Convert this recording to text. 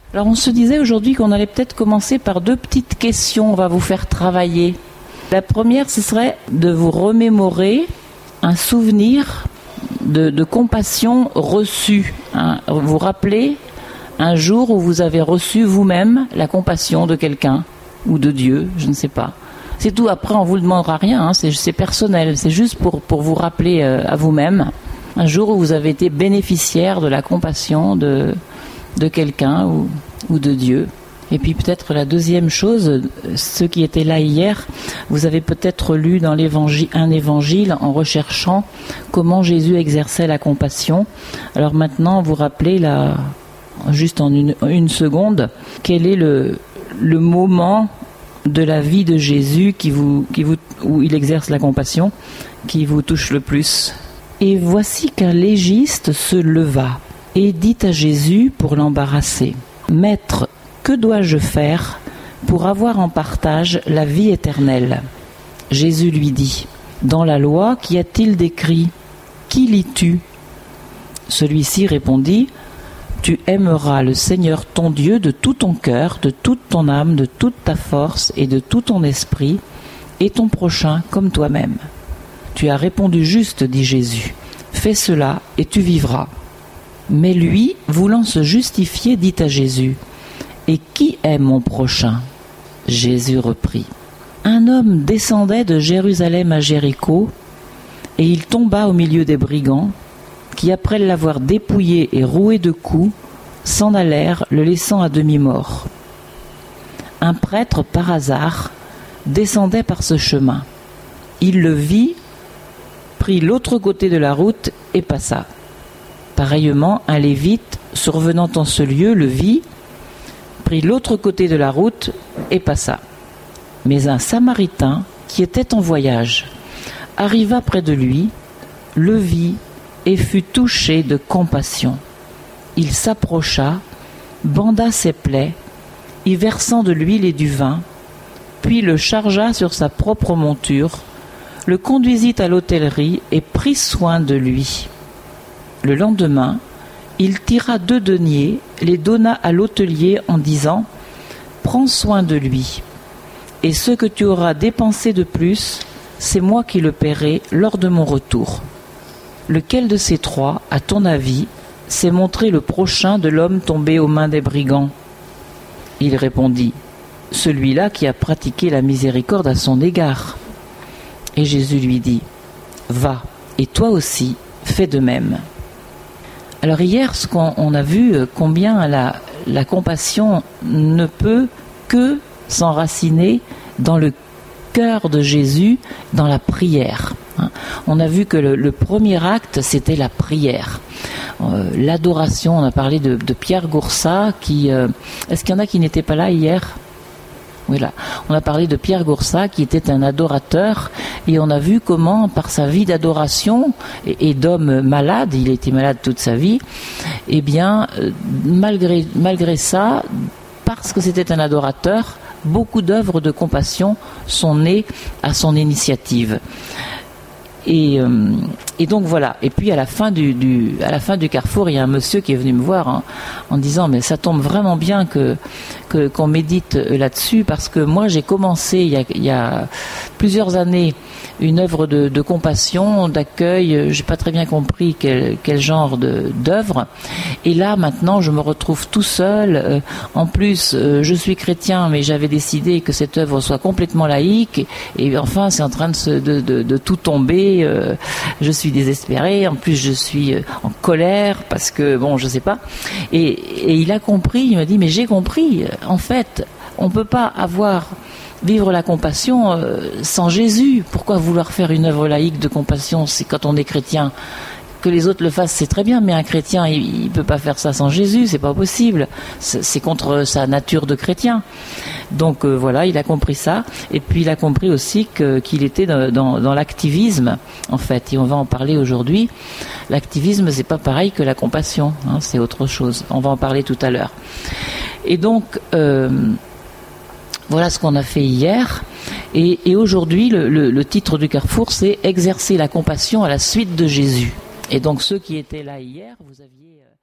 Alors on se disait aujourd'hui qu'on allait peut-être commencer par 2 petites questions, on va vous faire travailler. La première, ce serait de vous remémorer un souvenir de compassion reçue. Vous rappelez un jour où vous avez reçu vous-même la compassion de quelqu'un ou de Dieu, je ne sais pas. C'est tout, après on ne vous demandera rien, c'est personnel, c'est juste pour vous rappeler à vous-même un jour où vous avez été bénéficiaire de la compassion de quelqu'un ou de Dieu. Et puis peut-être la deuxième chose, ceux qui étaient là hier, vous avez peut-être lu dans un évangile en recherchant comment Jésus exerçait la compassion. Alors maintenant, vous rappelez juste en une seconde, quel est le moment de la vie de Jésus où il exerce la compassion, qui vous touche le plus. Et voici qu'un légiste se leva et dit à Jésus pour l'embarrasser: Maître, que dois-je faire pour avoir en partage la vie éternelle ? Jésus lui dit: Dans la loi, qu'y a-t-il d'écrit ? Qui lis-tu ? Celui-ci répondit: Tu aimeras le Seigneur ton Dieu de tout ton cœur, de toute ton âme, de toute ta force et de tout ton esprit, et ton prochain comme toi-même. Tu as répondu juste, dit Jésus. Fais cela et tu vivras. Mais lui, voulant se justifier, dit à Jésus: Et qui est mon prochain ? Jésus reprit: Un homme descendait de Jérusalem à Jéricho, et il tomba au milieu des brigands, qui, après l'avoir dépouillé et roué de coups, s'en allèrent, le laissant à demi-mort. Un prêtre, par hasard, descendait par ce chemin. Il le vit, prit l'autre côté de la route et passa. Pareillement, un lévite, survenant en ce lieu, le vit, prit l'autre côté de la route et passa. Mais un Samaritain, qui était en voyage, arriva près de lui, le vit et fut touché de compassion. Il s'approcha, banda ses plaies, y versant de l'huile et du vin, puis le chargea sur sa propre monture, le conduisit à l'hôtellerie et prit soin de lui. Le lendemain, il tira 2 deniers, les donna à l'hôtelier en disant: Prends soin de lui, et ce que tu auras dépensé de plus, c'est moi qui le paierai lors de mon retour. Lequel de ces 3, à ton avis, s'est montré le prochain de l'homme tombé aux mains des brigands ? Il répondit: Celui-là qui a pratiqué la miséricorde à son égard. Et Jésus lui dit: Va, et toi aussi, fais de même. Alors hier, on a vu combien la compassion ne peut que s'enraciner dans le cœur de Jésus, dans la prière. On a vu que le premier acte, c'était la prière. L'adoration, on a parlé de Pierre Goursat, est-ce qu'il y en a qui n'étaient pas là hier ? Oui, là. On a parlé de Pierre Goursat, qui était un adorateur, et on a vu comment, par sa vie d'adoration et d'homme malade, il était malade toute sa vie, eh bien, malgré ça, parce que c'était un adorateur, beaucoup d'œuvres de compassion sont nées à son initiative. Et donc voilà. Et puis à la fin du carrefour, il y a un monsieur qui est venu me voir en disant: mais ça tombe vraiment bien qu'on médite là-dessus, parce que moi j'ai commencé il y a plusieurs années une œuvre de compassion, d'accueil. J'ai pas très bien compris quel genre d'œuvre. Et là maintenant, je me retrouve tout seul. En plus, je suis chrétien, mais j'avais décidé que cette œuvre soit complètement laïque. Et enfin, c'est en train de tout tomber. Je suis désespéré. En plus, je suis en colère parce que bon, je sais pas. Et il a compris. Il m'a dit: mais j'ai compris. En fait, on peut pas vivre la compassion sans Jésus. Pourquoi vouloir faire une œuvre laïque de compassion? C'est quand on est chrétien. Que les autres le fassent, c'est très bien, mais un chrétien, il peut pas faire ça sans Jésus, c'est pas possible. C'est contre sa nature de chrétien. Donc voilà, il a compris ça, et puis il a compris aussi qu'il était dans l'activisme, en fait. Et on va en parler aujourd'hui. L'activisme, c'est pas pareil que la compassion, c'est autre chose. On va en parler tout à l'heure. Et donc voilà ce qu'on a fait hier. Et aujourd'hui, le titre du Carrefour, c'est « Exercer la compassion à la suite de Jésus ». Et donc ceux qui étaient là hier, vous aviez